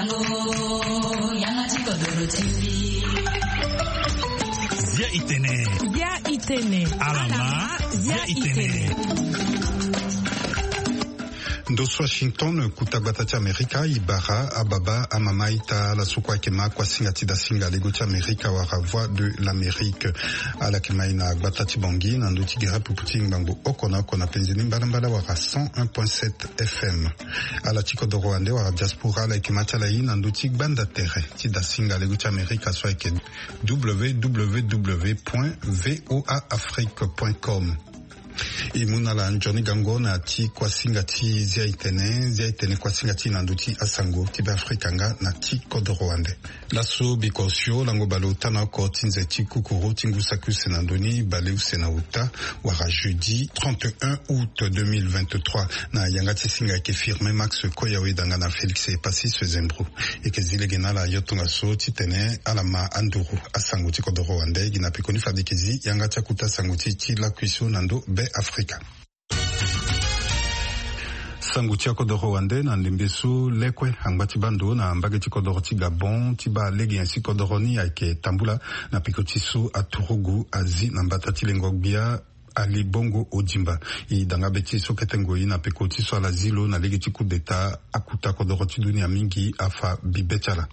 Zia Itene. Alama Zia Itene. Ndoso Washington kutagata cha Amerika Ibara Ababa Amamaita la sukwa kema kwa singati da singa lego cha Amerika wa Voix de l'Amérique ala kema ina batati bongi na nduti gira puputi ngbango okona kona penzini mbala wa 101.7 FM ala chiko do Rwanda wa diaspora la kema cha la ina nduti banda terre ti da singa lego cha Amerika so ke www.voaafrique.com Imuna la njoni gango na ti kwa singati zia itene kwa singati na nduti asango tiba afrikanga na ti kodo Rwanda. Laso bikosyo lango balo tana ko tinze ti kukuru tingu sakuse na ndoni bale usena uta wara jeudi 31 août 2023 na yangati singa ke firme Max Koyawe danga na Felix Epasi Sezembro eke zile gena la yotunga so titene alama anduru asango ti kodo Rwanda gina pikoni fadikezi yangati akuta sango ti la kuiso nando be Afrika. Sangu tia kodo Rwanda na ndimbesu lekwe hangbati bando na mbage kodo ti Gabon tiba legi ainsi kodo roni ake tambula na pikotisu aturugu azi na mbatati lengogbia Ali Bongo Odimba i danga beti so ketengo ina pekoti so ala zilo na legi coup d'etat akuta kodo roti dunia mingi afa bibetala.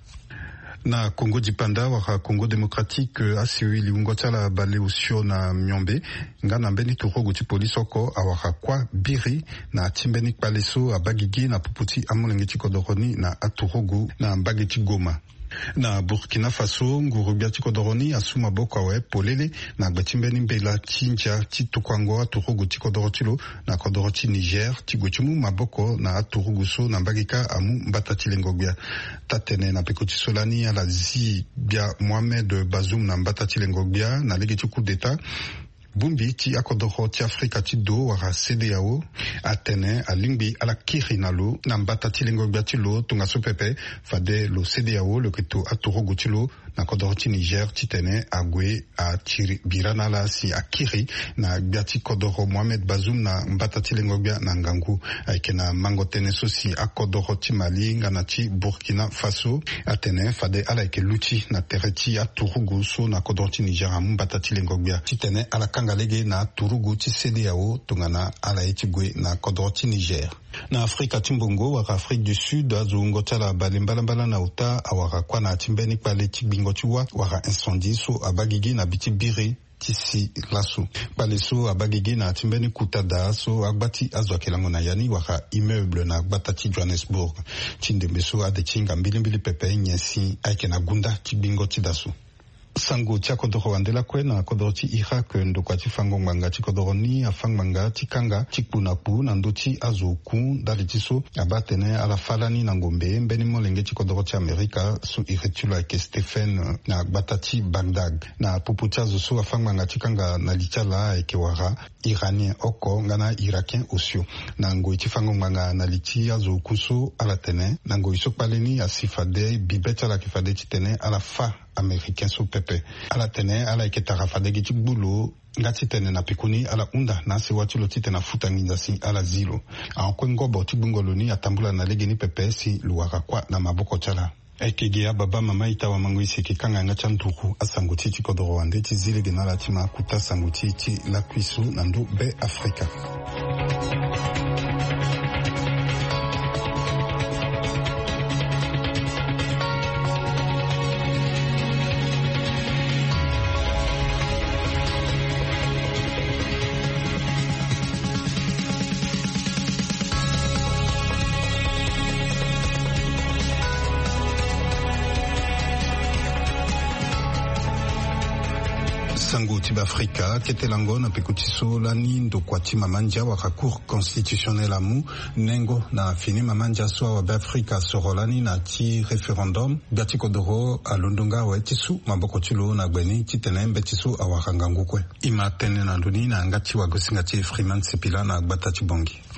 Na Congo Dipanda waka Congo Democratique asiwi liungota la bale usio na myombe ngana mbeni turogo ti polisi oko awaka kwa biri na timbeni paleso abagigi na puputi amolenge ti kodoroni na aturogo na mbage ti Goma. Na Burkina Faso ngurubia ti kodoroni asuma boko awe polele na gbetimbeni mbela tinja ti tukwango aturugu ti kodorotilo na kodoroti Niger ti gwechumu maboko na aturugu so na mbagika amu mbata ti lengobia tatene na pekoti solani ala zi bia Mohamed Bazoum na mbata ti lengobia na lege ti coup d'etat Bumbi ti akodoro ti Afrika ti do wara CEDEAO atene alingbi ala kiri na lo na mbata ti lengobia ti lo tunga so pepe fade lo CEDEAO lo keto aturugu ti lo na kodoro ti Niger ti tene agwe a tiri birana la si akiri na biati kodoro Mohamed Bazoum na mbata ti lengobia na ngangu aike na mango tene so si akodoro ti Mali ngana ti Burkina Faso atene fade ala ike luti na tere ti aturugu so na kodoro ti Niger amu mbata ti lengobia ti tene ala kangalege na turugu ti CEDEAO tungana ala eti gwe na kodoro ti Niger. Na Afrika timbongo waka Afrique du Sud azungo tala balembala na uta awaka kwa na timbeni pale ti bingo tiwa waka incendie so abagigi na biti biri tisi laso pale so abagigi na timbeni kutada so agbati azwakelango na yani waka immeuble na agbata ti Johannesburg tindembe so ade chinga mbili pepe nyesi aike na gunda ti bingo ti daso. Sango tia kodoro wandela kwe na kodoro ti Irak ndokwa ti fango mbanga ti kodoro ni afang mbanga ti kanga ti kpunapu na ndo ti azo ku dali ti so abatene ala falani na ngombe mbeni molenge ti kodoro ti Amerika so iretula ke Stephen na gbata ti Bagdad na pupu ti azo so afang mbanga ti kanga na litala eke wara iranien oko ngana irakien osio na ngoi ti fango mbanga na liti azo ku so ala tene na ngoi so paleni asifade bibeti ala kifade ti tene ala fa américain so pepe ala tene ala ike tarafadegi ti gbulo ngati tene na pikuni ala unda na sewa ti lo ti tene futa nginza si ala zilo ankwe ngobo ti gbungolo ni atambula na lege ni pepe si luwaka kwa na maboko chala ekege ababa mama itawa mango iseke kanga nga chantuku asango ti kodoro wande ti zilege na la ti makuta sango ti la kuisu na ndo be Afrika. Sango tiba Afrika ketelango na pekutiso lani ndokwa ti mamanja waka cour constitutionnel amu nengo na fini mamanja so wa Afrika sorolani na ti referendum biati kodoro alondonga wa tisu maboko tilo na gbeni ti tenembe tisu awakanga ngukwe ima tene na nduni na ngati wa gosinga ti Freeman Sepila na gbata ti bongi.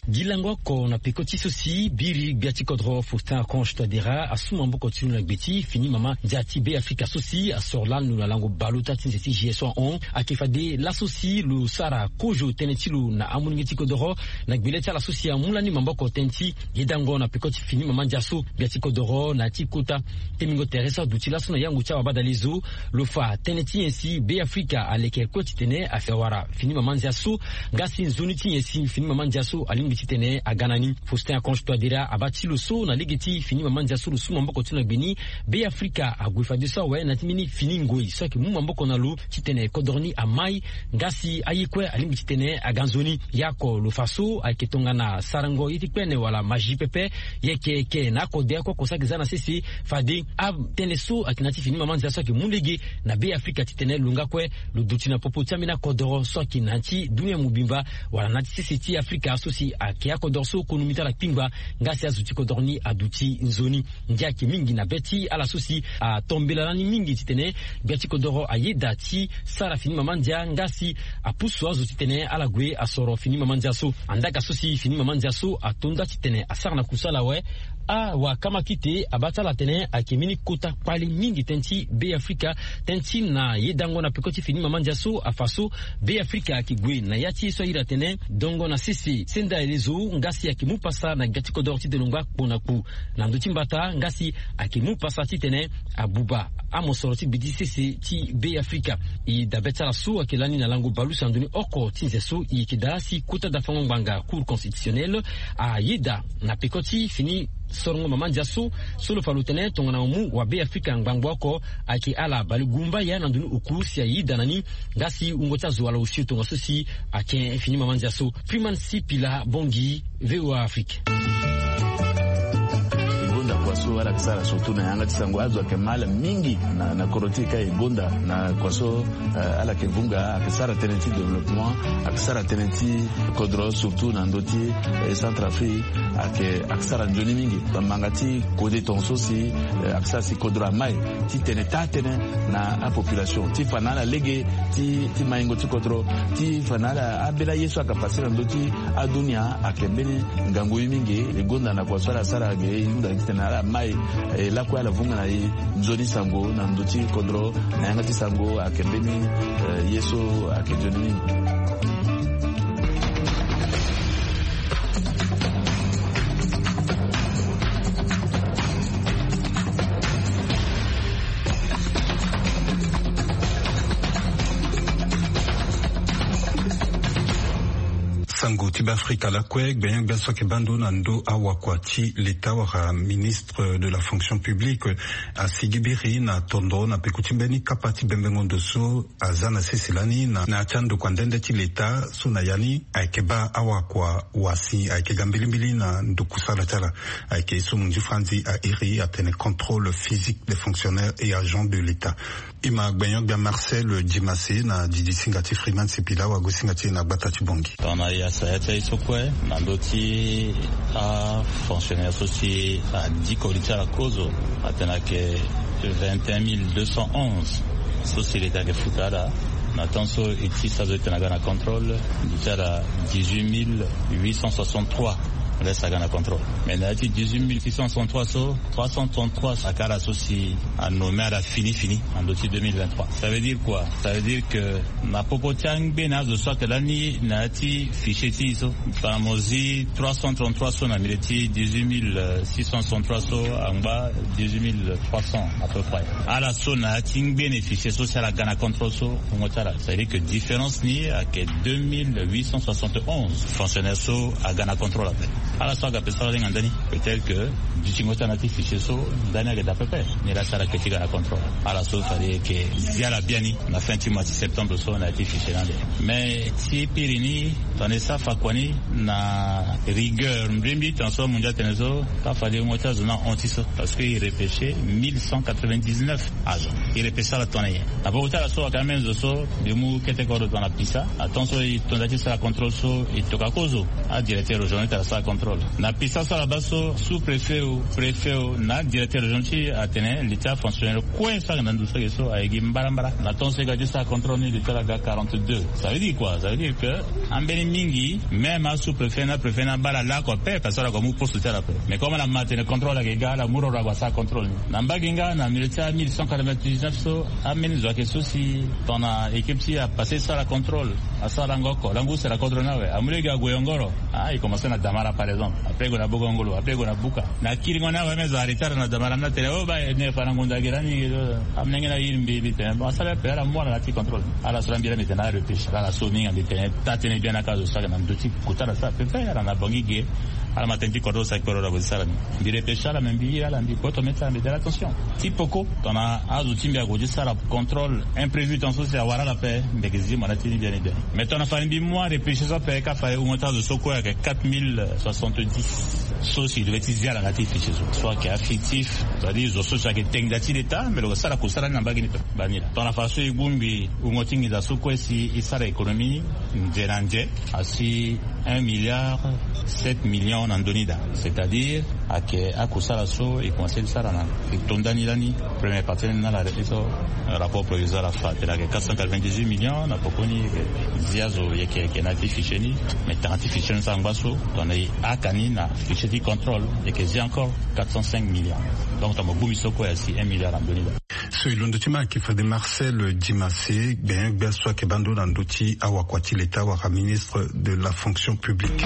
Gilango ko na pekoti sosi biri biati kodro Faustin Archange Touadéra asuma mboko tinu na gbeti fini mama jati be Afrika sosi asorlan nu la lango baluta tinzeti GS1 on akifade la sosi lu sara kojo tenetilu na amuningeti kodoro na gbeleti la sosi amulani mamboko tenti yedango na pekoti fini mama jaso biati kodoro na tikota temingo teresa dutila sona yangu cha badalizo lofa teneti yensi be Afrika aleke koti tene afewara fini mama jaso ngasi nzuniti yensi fini mama jaso alingi tene aganani Faustin Archange Touadéra abati lo so na legeti fini mamanja sulu suma mboko tuna beni be Afrika agwefadi so we na timini fini ngoi so ke mumba mboko na lu titene kodorni amai ngasi ayikwe alimbi titene aganzoni yako lo faso aketonga na sarango yitikpene wala maji pepe yeke ke na kode ko kosakizana sisi fadi ab teneso akinati fini mamanja so ke mundege na be Afrika titene lunga kwe lu dutina popo tamina kodoro so kinanti dunia mubimba wala nati sisi ti Afrika asosi akia kodorso konumita la pingba ngasi azuti kodorni aduti nzoni ndiaki mingi na beti ala sosi a tombelani mingi titene beti kodoro ayeda ti sara fini mamandia ngasi apuso azuti tene ala gwe asoro fini mamandia so andaka sosi fini mamandia so atonda titene asarna kusala we a wa kama kite abatala tene akimini kota pali mingi tenti be Afrika tenti na yedango na pekoti fini mamandia so afaso be Afrika akigwe na yati so ira tene dongo na sisi senda elezo ngasi akimupasa na gati kodoro ti delonga pona ku na nduti mbata ngasi akimupasa ti tene abuba amosoro ti bidi sisi ti be Afrika i dabetala so akelani na lango balu sandoni oko tinze so i kidasi kota da fango mbanga cour constitutionnelle a yeda na pekoti fini sorongo mamandia so solo falutene tongana umu wa be Afrika ngbangwako aki ala baligumba ya nanduni ukusi ya yida nani ngasi ungota zuwala usiu tonga sosi ake fini mamandia so Freeman Sipila Bongi VOA Afrique. Kwaso wala kisara sotu na yanga tisango azo akemala mingi na korotika igonda na kwaso ala kevunga akisara tenenti development akisara tenenti kodro surtout na ndoti Centrafrique akisara njoni mingi bamangati kode tonso si akisara si kodro mai ti teneta tene na a population ti fanala lege ti maingo ti kodro ti fanala abela yesu akapasira ndoti adunia akembeni ngangu mingi igonda na kwaso ala sara ge inda na mai la kwa la vunga na nzoni sango na ndoti kodro na yanga ti sango akembeni yeso akejoni. Sango tiba Afrika la kwek ben benso ke bando nando awakwati l'État wara ministre de la fonction publique a Sigibiri na tondo na pekutimbeni kapati bembengondo so azana sesilani na chando kwandende ti l'État so na yani aikeba awakwa wasi aikega mbilimbili na ndukusala tala aike so munji franzi a iri a tene contrôle physique des fonctionnaires et agents de l'État. Ima gbenyo bien Marcel Djimase na Didi Singati Freeman Sipila wa Gosingati na Batati Bongi. Sayata isokwe nandoti a fonctionnaire associé à 10 colitiers à cause atenake 21 211 société de futada natanso iti sazo tenaga na contrôle ditara 18 863 reste à contrôle. Mais là, 18 663 so 333 à cara associé à nommé à la fini en 2023. Ça veut dire quoi? Ça veut dire que na popotiang benazo soit l'année nati fichier tiso famosi 333 so na mileti 18 663 so en bas 18 300 à peu près. À la so nati bénéficier social à gana contrôle so ngotara. Ça veut dire que différence ni à que 2871 fonctionnaires so à gana contrôle après. À la soga pessoa de ngandani peut-être que du chingota natif fichier so dana ga d'APP mais la sala que tiga na contrôle à la so fallait que via la biani na fin du mois de septembre so natif fichier là mais si pirini tanesa fakwani na rigueur mbimbi tanso mundia tenezo ta fallait ngota zona antiso parce que il repêché 1199 agents il repêcha la tonne na bota la so quand même so de mu kete ko dans la pisa attention il tondati sala contrôle so il toka kozo a directeur régional ta sala contrôle. Na pisa sur la base sous-préfet ou préfet ou na directeur gentil a tenu l'état fonctionnel quoi ça dans tout ça que so a gimbarambara. Na ton se gadi ça contrôle ni l'état la 42. Ça veut dire quoi? Ça veut dire que en Beningi même à sous-préfet na préfet na bala la quoi paix parce que comme pour soutenir la paix. Mais comme la maintenir contrôle la gars la muro ra ça contrôle. Na mbaginga na militaire 1199 so amène zo que ceci ton équipe si a passé ça la contrôle à ça l'angoko l'angu c'est la contrôle na we amulega goyongoro il commence na damara par exemple après go na bogongolo après go na buka na kiringo na we mezo aritara na damara na tele ba ne farangonda girani amnenge na yimbi bite ba ça la pera moi la ti contrôle ala sura mbira mitena repêche ala soninga bite tatene bien na kazo ça na mduti kutara ça peut faire na bongige ala matenti kodo sa koro la bosala di repêche la membi ala ndi koto mettre mais attention tipoko tona azu timbi agoji ça la contrôle imprévu dans ce wara la paix mbegezi mona tini bien idée mais tona fa mbi moi repêche ça paix ka fa un montant de soko avec 4070 soci de bêtises à la ratif soit qui est affectif c'est-à-dire zo soci qui est dati d'état mais le ça la kusala na bagini banira tona fa so igumbi umotingi za soko si isara économie njeranje asi 1 milliard 7 millions en donida c'est-à-dire à que à kusala so et conseil ça là et tondani lani première partie na la rapport provisoire à fa de la 498 millions na pokoni ziazo yeke na ficheni mais tartificheni sangbaso donné akani na ficheti contrôle et que j'ai encore 405 millions donc tamo bumi soko ya si 1 milliard en donida so ilondo tima ki fade Marcel Dimase bien beso ke bando na ndoti awakwati l'état wa ministre de la fonction publique.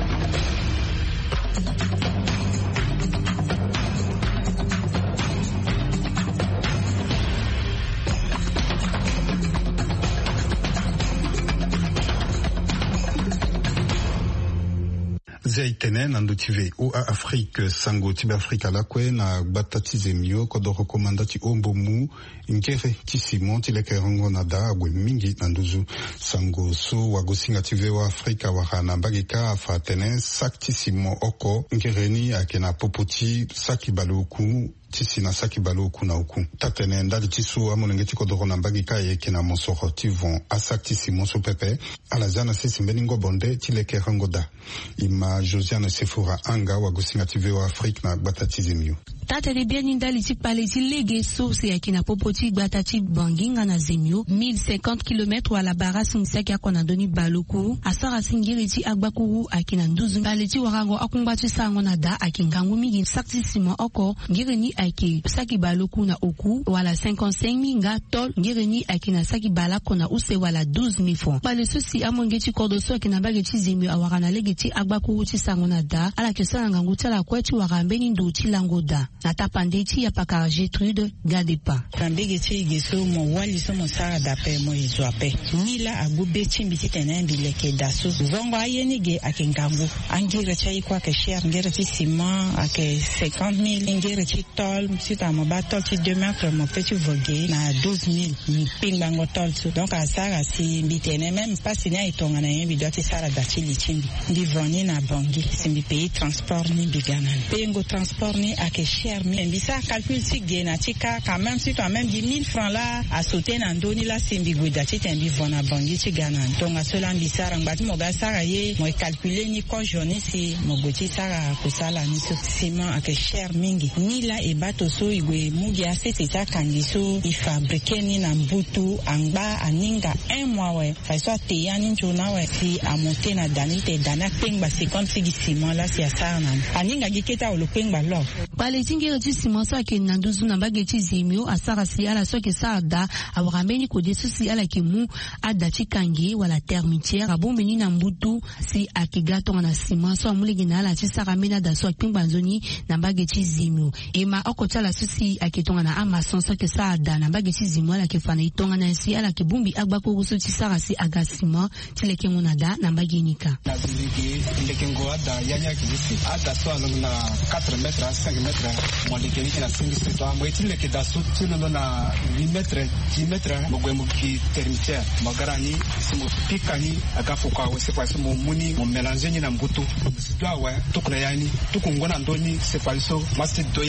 Zaitene na ndotive o Afrique sango tibe Afrika la kwe na batatize mio kodo rekomandati ombomu ngere tisimo tileke rongo nada agwe mingi na nduzu sango so wagosinga tive wa Afrika wa hana bagika afatene saktisimo oko ngereni akena popoti saki baluku tisi na saki balo kuna uku tatene ndali tisu amonengeti kodoro na mbagika yeke na monsoro tivon asaktisi monso pepe alazana sisi mbeningo bonde tileke rangoda ima Josiane Sefora anga wagusinga tive wa Afrique na batatize miyo tatele bien ndali tipaleti lege source yake na popoti batati banginga na zemio 1050 km wala barasi msaki akona doni baloku asara singiriti agbakuru akina nduzu baleti warango akumbatu sango na da akingangu migi saktisimo oko ngireni ake saki baloku na oku wala 55 minga tol ngireni akina saki balako na use wala 12,000 francs bale sosi amongeti kordoso akina bageti zemio awarana legeti agbakuru ti sango na da ala kesana ngangu tala kweti warambeni ndo ti langoda nata pandeti ya pakara Gertrude Gadepa kambegeti geso mo wali so mo sara dape mo izwape nila agube chimbiti tenembi leke daso zongo ayeni ge akengangu angire chai kwa ke cher ngere ti ciment ake 50,000 ngere ti tol sita mo batol ti 2 mètres mo petit vogue na 12,000 pingbango tol donc asara si mbitene même pas si nya itonga na yembi doti sara dati lichimbi ndi voni na bangi simbi pays transport ni biganan pengo transport ni ake cher mi mbisa calcul si gena tika quand même si toi même 10,000 francs là à sauter na ndoni la simbi goda ti tembi vona bangi ti ganan donc asola mbisara ngati mo ga sara ye mo calculer ni ko journée si mo goti sara kusala ni so ciment ake cher mingi ni la e bato so igwe mugi asete ta kangiso I fabriquer ni na mbutu angba aninga 1 mois we fa so te yani njona we si a monter na danite dana pengba 50 figi ciment la si asara na aninga giketa olo pengba lo bale tingere ti ciment sa ke nanduzu na bageti zemio asara si ala so ke sada awrambeni ko desusi ala ke mu adati kangi wala termitière abombeni na mbutu si akigato na ciment so amulege na ala ti sara mena da so pengba nzoni na bageti zemio ema okota la susi aketonga na amason so ke sada na bageti zemio ala ke fana itonga na si ala ke bumbi agbako rusu ti sara si agasima ti leke munada na bagenika na biligi leke ngoada yanya kizisi ada so along na 4 mètres 5 mètres mo leke ni na singi so mo ti leke da so ti no na 8 mètres 10 mètres mo gwemo ki termitière mo garani simo pikani agafu kwa we se kwa simo muni mo mélanger ni na mbutu sidwa we to kuna yani to kungona ndoni se kwa so masti do yani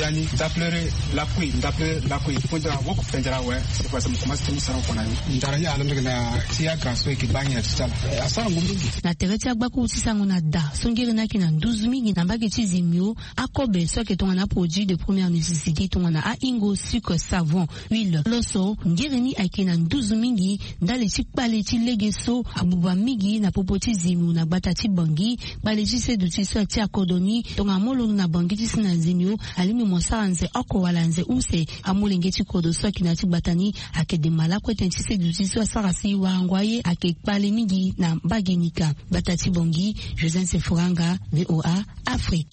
d'apleurer la couille pour dire beaucoup pendra ouais c'est quoi ça me commence à me faire qu'on ndara ya alambe na tia kanso ikibanya tsala asa ngumbi na tereti agbaku tisango na da songere na kina 12000 na mbage tizimio akobe soke tonga na produit de première nécessité tonga na ingo sucre savon huile loso ngere ni akina 12000 ndale tikpale ti legeso abuba migi na popoti zimu na batati bangi bale ti sedu ti so ti akodoni tonga molo na bangi ti sina zimio alimi mosaranze oko walanze use amulenge ti kodo soki na ti batani akede malakwe ti sedu ti so sarasi wangwaye akekpale migi na bagenika batati bongi Joseph Sefuranga VOA Afrique.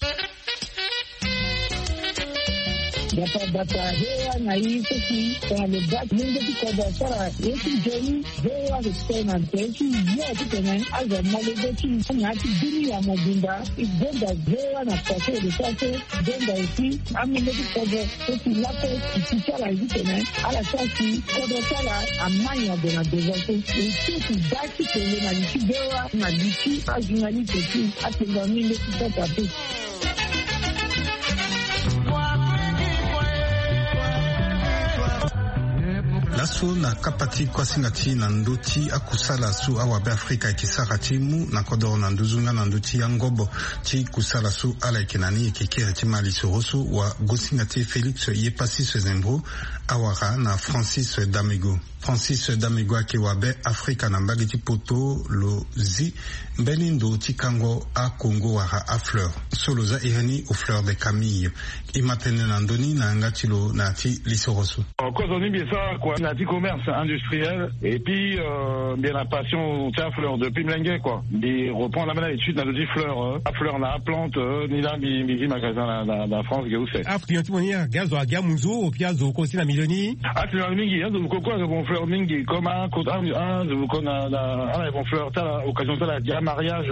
Data hewa na hii sisi kwa lebat mungu kwa sara yetu jeni hewa kutena teki ya tena aza malebeti nyati dini ya mobimba ibonda hewa na pase de sase bonda ici amileti kwa sisi lapo kisara hivi tena ala sasi kwa sara amanya de na dezato ici daki tele na ici hewa na ici ajunali teki atenda mile kitata tu. Laso na kapati kwa singati na ndoti akusala su awabe Afrika ikisaka timu na kodoro na nduzunga na ndoti ya ngobo chi kusala su ala ikenani ikikere timali sorosu wa gosingati Felix Yepasi Zembro awara na Francis Damigo. Francis Damigo akiwabe Afrika na mbagiti poto lo zi mbenindo tikango a Congo wara a fleur. Soloza ireni aux fleurs de Camille. Imatene na ndoni na ngatilo na ti lisorosu. Cause on dit ça quoi, na ti commerce industriel et puis bien la passion tiens fleur depuis Mlengue quoi. Il reprend la même étude dans le fleur, la fleur na plante ni là mi magasin la France que vous savez. Ah puis tu monia gazo a gamuzo piazo ko si na milioni. Ah tu as mingi donc quoi que bon fleur mingi comme un vous connaissez la bon fleur ça occasion ça la mariage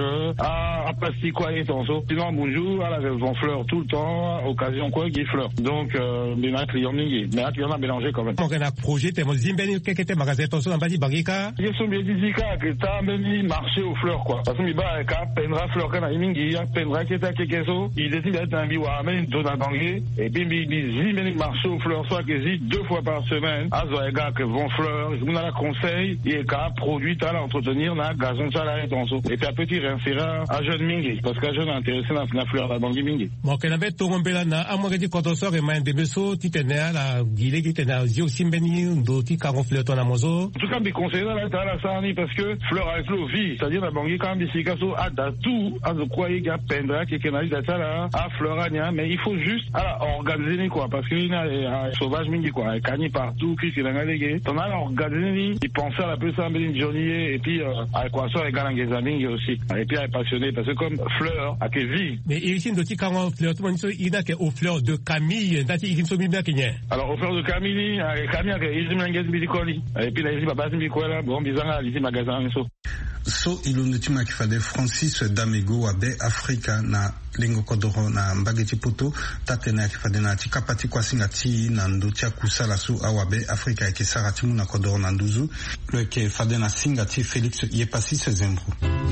à plastique quoi et ton so. Sinon bonjour à la bon fleur tout le temps occasion quoi qui fleur. Donc bien client mingi mais client a mélangé quand même. On a projet temo zimbeni kekete magasin ton so na badi bagika. Ils sont bien dizika que ça même marché aux fleurs quoi. Parce que mi ba ka pendra fleur kana mingi ya pendra keta kekeso il décide d'être un biwa mais dona bangé et puis mi zimbeni marché aux fleurs soit que 2 fois par semaine azo ega que vont fleurs on a la conseil et ka produit à l'entretenir na gazon ça la ton so et puis un petit référent à jeune mingi parce que jeune intéressé na fleur la bangi mingi. Bon que na bet to ngombela na amwe di kotoso re main de beso titena la gile kitena zio simbeni ndoti ka fleur ton amozo. En tout cas, mes conseils là, t'as la sani parce que fleur avec l'eau vie, c'est-à-dire la bangi quand même ici kaso a da tout, a de quoi il y a pendra qui canalise ça là, a fleur ania, mais il faut juste organiser quoi parce que il y a sauvage mingi quoi, cani partout, qui c'est l'angalégé. On a organisé, il pensait à la plus simple d'une journée et puis à quoi ça les galangés mingi aussi. Et puis elle est passionné parce que comme fleur a que vie. Mais ici ndoti quand fleur tout le monde il n'a que aux fleurs de Camille, ndati il sont bien kenye. Alors aux fleurs de Camille, Camille que ils m'engagent bidikoli. Et puis là ici baba simbikwela bon bizanga ici magasin so. So ilunutima kifade Francis Damigo wabe Afrika na lengo kodoro na mbageti poto tatena kifade na tikapati kwa singati na ndotia kusala su awabe Afrika ikisarati mu na kodoro na nduzu le ke fade na singati Felix Yepasi Zembro.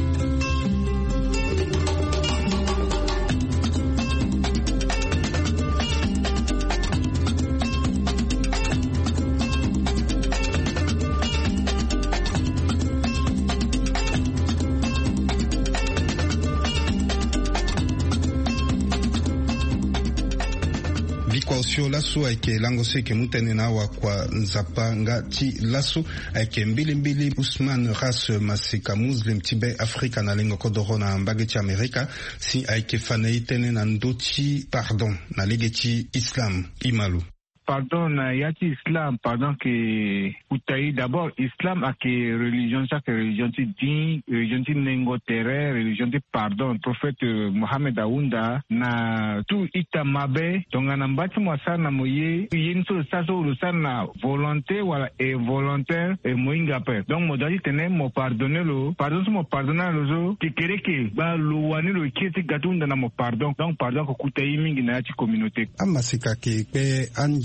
Sio laso aike lango seke mutene na wa kwa nzapa ngati laso aike mbili Usman Ras Masika Muslim Tibe Afrika na lengo kodoro na mbageti Amerika si aike fanei tene na ndoti pardon na legeti Islam Imalu. Pardon, yati Islam, pardon que Outaï d'abord Islam a que religion ça que religion ti din, religion ti nengo terre, religion ti pardon, prophète Mohamed Aounda na tout itamabe donc anambati mwasa na moye yinso saso ulusana volonté wala involontaire et moinga pe donc modali tene mo pardonner lo pardon mo pardonner lo ki kereke ba lo wani lo kiti gatunda na mo pardon donc pardon ko Outaï mingi na yati communauté amasika ke pe anje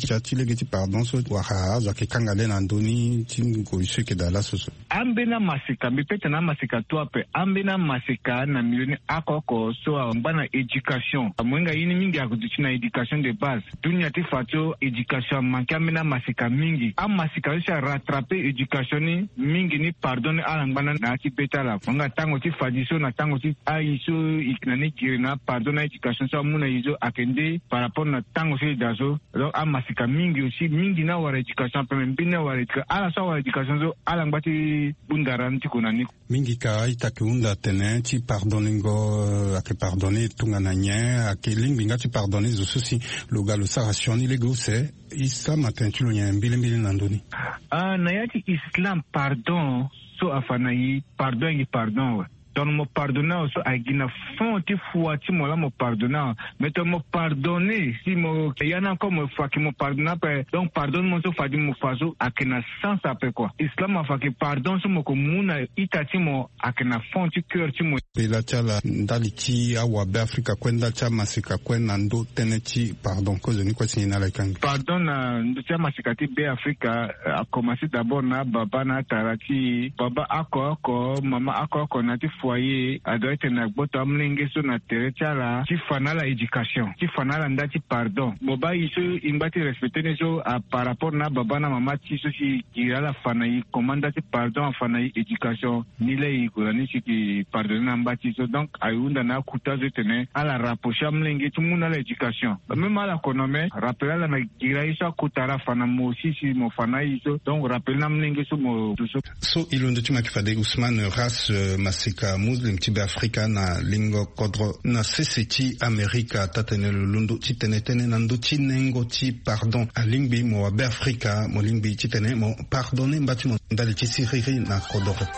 chati lege ti pardon so waha za ke kangale na ndoni tingo iseke dala soso ambena masika mipete na masika toape ambena masika na milioni akoko so mbana education mwenga yini mingi akuduchina education de base dunia ti fato education manke ambena masika mingi masika yosha rattraper education ni mingi ni pardon ala mbana na ti betala mwenga tango ti fadiso na tango ti aiso iknani kirina pardon na education so muna izo akende par rapport na tango si dazo donc masika mingi aussi mingi na wara education pe mbina wara ala so wara education so ala ngati bundaran ti kunani mingi ka itakiunda tene ti pardoningo ake pardonner tungana nya ake lingi ngati pardonner zo susi loga lo sarasioni lego se isa matentulo nya mbili nandoni na yati islam pardon so afanayi pardon donc mo pardonner so agina fond ti foi ti mo la mo pardonner mais to mo pardonner si mo yana comme fois qui mo pardonner donc pardonne mo so fadi mo faso akena sens après quoi islam fa que pardon so mo ko muna itati mo akena fond ti cœur ti mo pela chala ndali ti awa be Afrika kwenda cha masika kwenda ndo teneti pardon cause ni kwa sina la kangi pardon na ndo cha masika ti be Afrika a commencé d'abord na baba na tarati baba akoko mama akoko na ti foyer adoite na gboto amlenge so na terechala ti fanala education ti fanala ndati pardon boba iso imbati respecter neso par rapport na baba na mama ti so si kirala fanayi commanda ti pardon fanayi education ni le ikolani si ki pardonner na mbati so donc ayunda na kutazo tene ala rapprocher amlenge tout monde la education même ala konome rappela la na gira isa kutara fana mo si mo fanayi so donc rappel na amlenge so mo so ilondo ti makifade Ousmane Ras masika muslim ti be Afrika na lingo kodro na seseti Amerika tatene lundo ti tenetene na ndo ti nengo ti pardon a lingbi mo be Afrika mo lingbi ti tene mo pardonner mbati mo ndali ti siriri na kodoro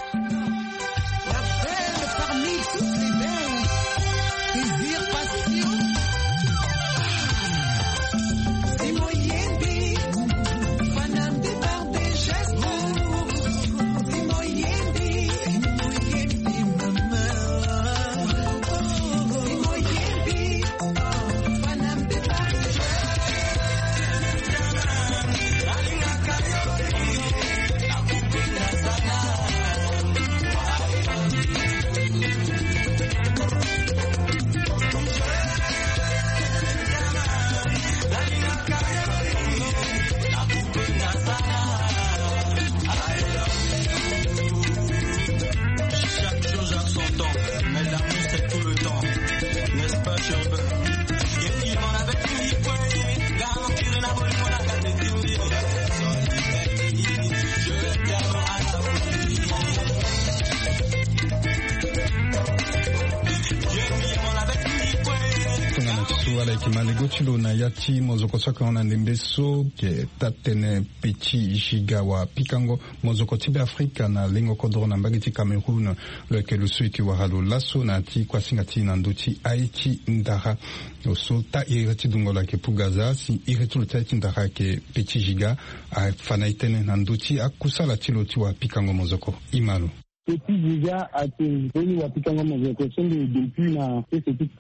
Chilo na yati mozoko soka ona ndembeso ke tatene peti jiga wa pikango mozoko tibe Afrika na lengo kodoro na mbagiti Cameroun leke lusu ki wahalo laso na ti kwa singati na ndoti aiti ndara oso ta ireti dungola ke pugaza si iretu ta ti ndara ke peti jiga a fanaitene na ndoti akusala tilo ti wa pikango mozoko imalo Petit déjà a été venu à Pikango Mozoko depuis na petit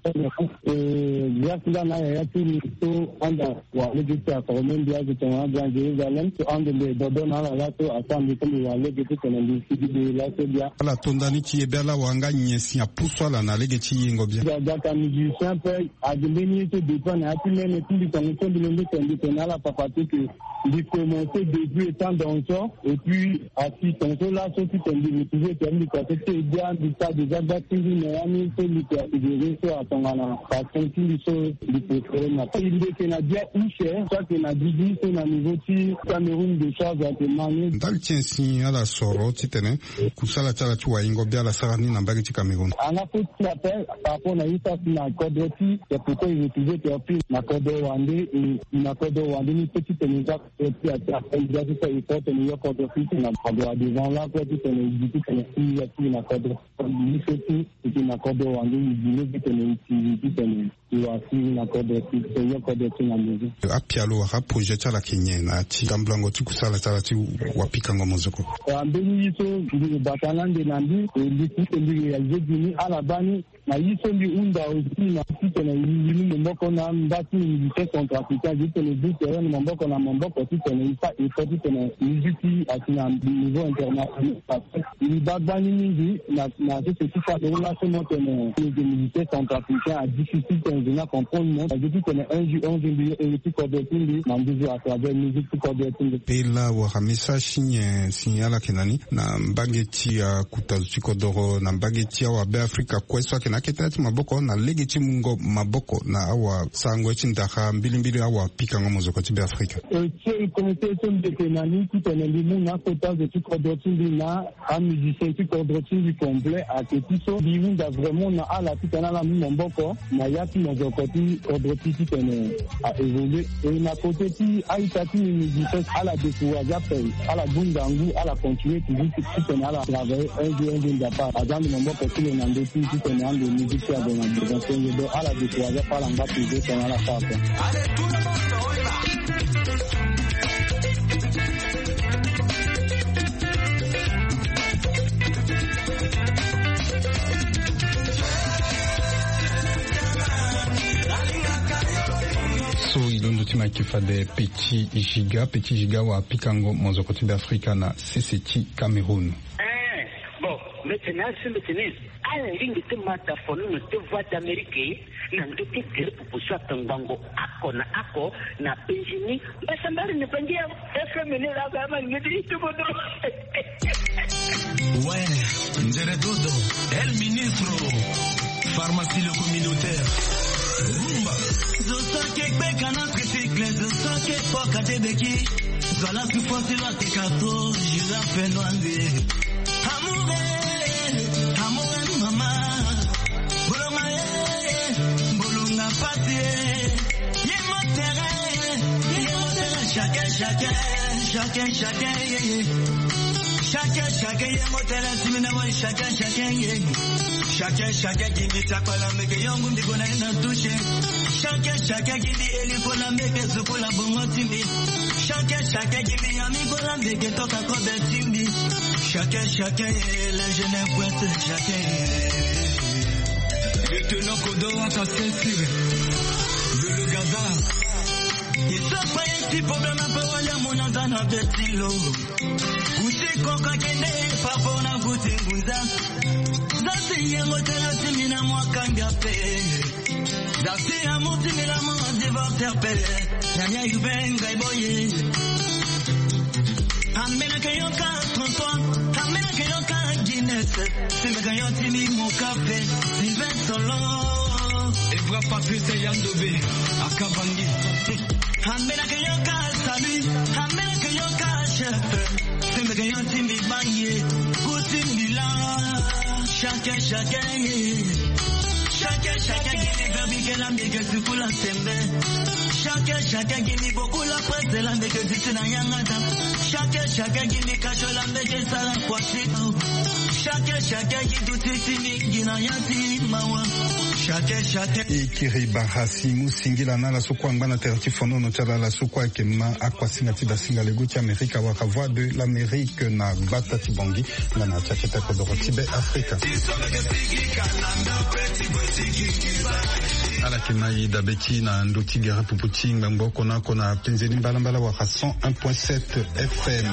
grâce là na ya tout to anda wa legiti a Romain dia de ton grand Jérusalem to anda le dodo na la to attendre comme wa legiti to na de la to dia la tondani ti ebela wanga nyesi a puswala na legiti yengo bien da ka musicien pe a de venir to dépend na ti même tout du temps to de le to na la papa que de commencer depuis étant dans ça et puis à si ton là so tu t'es termine parce que bien du tas de adaptations mais c'est lui qui a fait ça à ton ana parce que il so du préféré na il est canadien ou cher ça que na dit c'est na niveau ti Cameroun de charge à demander dans tiensi ala soro titene kusala chala tu wa ingo bia la sarani na mbagi ti Cameroun ana faut l'appel par rapport na ita na kodoti c'est pourquoi il utilisait thérapie na kodowande et na kodowande ni petite méga et puis après il a dit ça il faut tenir kodoti na kodwa devant là quoi tu tenir du tout il y a tout na kodwa ni fait tout na kodowande il dit que iwasili na kodoti seyo kodoti na muzi apialo wa projet la Kenya na ti tamblango ti kusala tala ti wapika ngomozoko ambeni yiso ndi batalande nandi likute ndi ya jeni alabani na yiso ndi unda aussi na tite na yini mboko na mbati ni contre africain jite le but terrain mboko na mboko tite na isa ifoti na yiti atina niveau international ni babani mingi na ce qui fait la relation de militaire centrafricain a difficulté à comprendre non depuis qu'on est un jour et tout kodotindi na ndizo à travers musique tout kodotindi pela wa hamisa signala kenani na mbageti ya kutazuti kodoro na mbageti ya wa be Afrika kweswa kenaketati maboko na legeti mungo maboko na awa sangwe chindaka mbilimbili awa pika ngomozo kwa tibe Afrika c'est comité de kenani qui tenait le monde na kota de tout kodotindi na a musicien tout kodotindi complet à Ketiso biunda vraiment na ala tikana la mboko na yati mozokoti kodoti tikene a évolué et na côté ti aitati musicien à la découverte à la bundangu à la continuer toujours tikene à la travailler un jour d'apart azami mboko kile na ndeti tikene ande musique ya bona donc à la découverte par la ngati de tena la fata allez tout le monde ilondo tima kifade Petit Giga wa pikango mozo kotibe Afrika na CCT Cameroun. Bon, maintenant c'est maintenant à la ligne de mataphone de voix d'Amérique na ndoki kile kupusha tangango ako na penjini basa mbali ne pangia FM ne la kama ngidi tubodo ouais ndere dodo el ministro pharmacie le communautaire rumba zosoke beka na tricycle zosoke foka debeki zala kufosi la tekato jila fenwande amure mama bolonga patie yemotere chacun yemotere simina wa chacun gindi takwala meke yongu ndikona ina touche chacun gindi elikola meke sukula bongo timbi chacun gindi yamikola meke toka kobe timbi chacun les jeunes pointes chacun le tenant kodo à ta ceinture le gaza il se fait un petit problème un peu wala monandana betilo usikoko kende papona kutingunza zasi yengo tena timina mwakanga pe zasi amuti mila mwa divorcer pe nyanya yubenga iboye amena kayoka trompa amena kayoka Guinness simba kayoti mi mokape Sylvain Solo Evra Patrice Yandobe Akabangi amena kayoka sabi amena kayoka chef simba kayoti mi banye kuti mila chacun gini verbi que la mbeke sukula sembe chacun gini beaucoup la presse la mbeke zitina yangata chacun gini kacho la mbeke sala kwasito chacun gitu titini gina yati mawa chacun ikiri bahasi musingila na la sukwa ngana terti fono no tala la sukwa kema akwasina tida singale guti Amerika wa voix de l'Amérique na batati bongi na chaketa ko Tibe Afrika ala kenai dabeti na ndoti gara puputi ngambo kona penzeni mbala wa 101.7 FM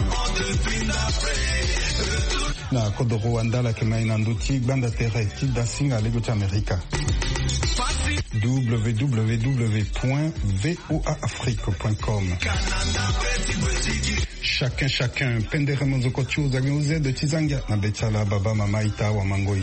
na kodo Rwanda la kenai na ndoti banda terre tida singa lego ti Amerika www.voaafrique.com Chacun pendere mozokoti uzagi uze de tizanga na betala baba mama ita wa mangoi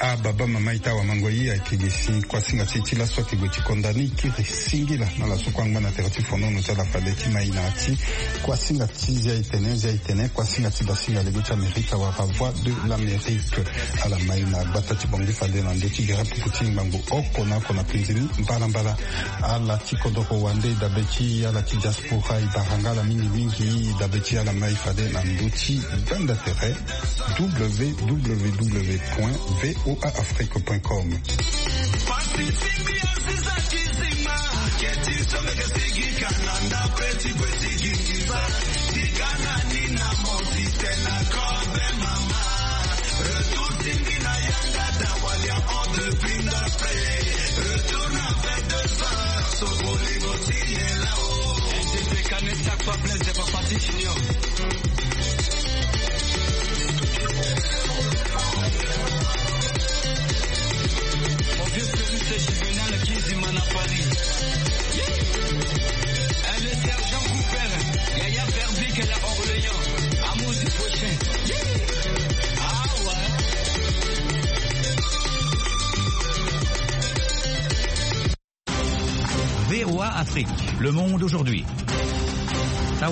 a baba mama ita wa mangoyi akigesi kwa singa titila so kigoti kondani kiri singila na la sokwangwa na terati fono no tala fadeti maina ati kwa singa tizia itene kwa singa tibasinga legota Amerika wa voix de l'Amérique à la maina batati bongi fade na ndoti gara puputi mbangu okona kona pinzini mbala à la tikodoko wande dabeki à la diaspora ibarangala mingi dabeki à la mai fade na ndoti banda terre www.voaafrique.com. Elle est sergent Coupel, Yaya Verbic, elle a Orléans, amour du prochain. Ah ouais. VOA Afrique, le monde aujourd'hui.